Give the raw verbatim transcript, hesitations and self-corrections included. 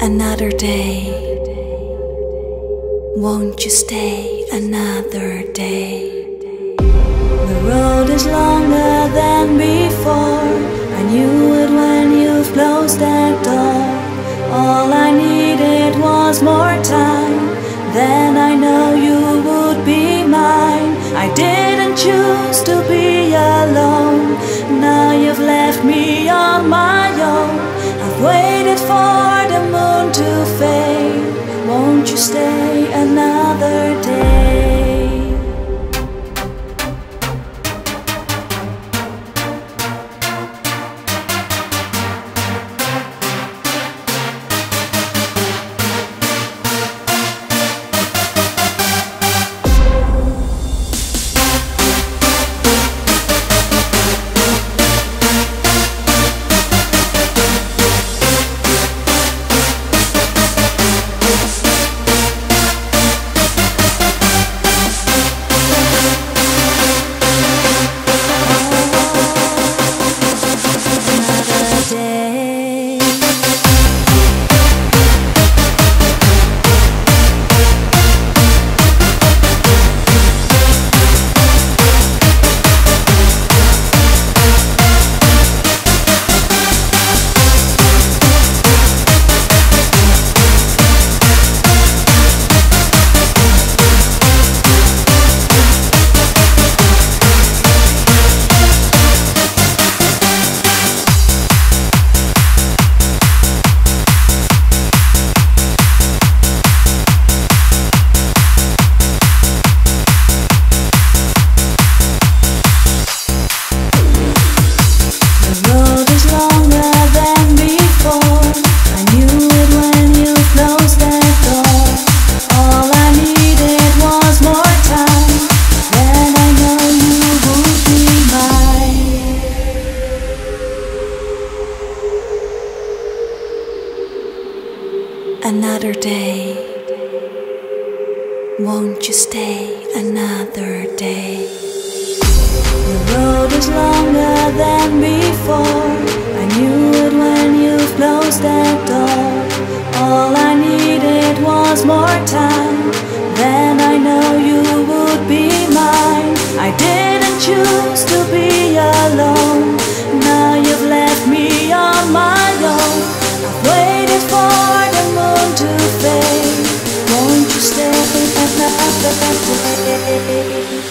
Another day. Won't you stay another day? The road is longer than before. I knew it when you've closed that door. All I needed was more time. Then I know you would be mine. I didn't choose to be alone. Now you've left me on my own. I've waited for the moon to fade. Won't you stay another day? Another day. Won't you stay another day? The road is longer than before. I knew it when you've closed that door. All I needed was more time. Then I know you would be mine. I didn't choose to be alone. Now you've left me on my own. I've waited for the moon to fade. Won't you stay another day?